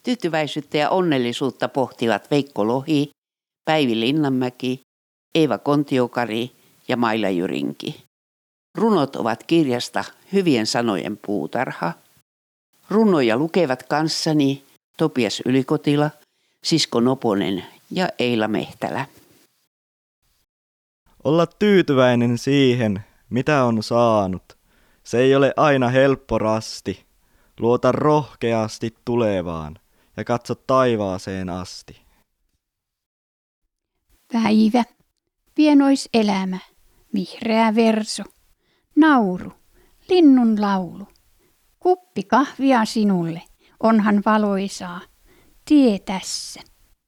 Tyytyväisyyttä ja onnellisuutta pohtivat Veikko Lohi, Päivi Linnanmäki, Eeva Kontiokari ja Maila Jyrinki. Runot ovat kirjasta Hyvien sanojen puutarha. Runoja lukevat kanssani Topias Ylikotila, Sisko Noponen ja Eila Mehtälä. Olla tyytyväinen siihen, mitä on saanut. Se ei ole aina helppo rasti. Luota rohkeasti tulevaan ja katso taivaaseen asti. Päivä, pienois elämä, vihreä verso, nauru, linnun laulu. Kuppi kahvia sinulle, onhan valoisaa, tie tässä.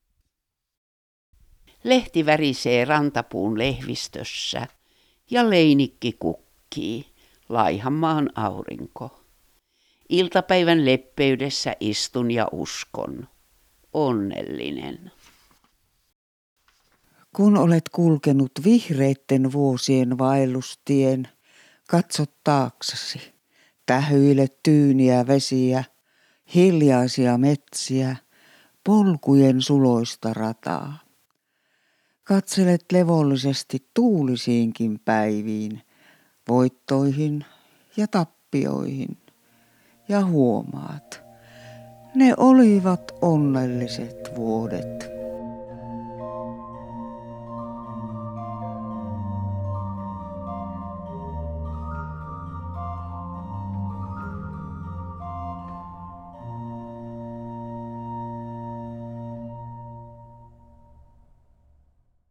Lehti värisee rantapuun lehvistössä ja leinikki kukkii, laihanmaan aurinko. Iltapäivän leppeydessä istun ja uskon, onnellinen. Kun olet kulkenut vihreitten vuosien vaellustien, katso taaksesi, tähyile tyyniä vesiä, hiljaisia metsiä, polkujen suloista rataa. Katselet levollisesti tuulisiinkin päiviin, voittoihin ja tappioihin, ja huomaat, ne olivat onnelliset vuodet.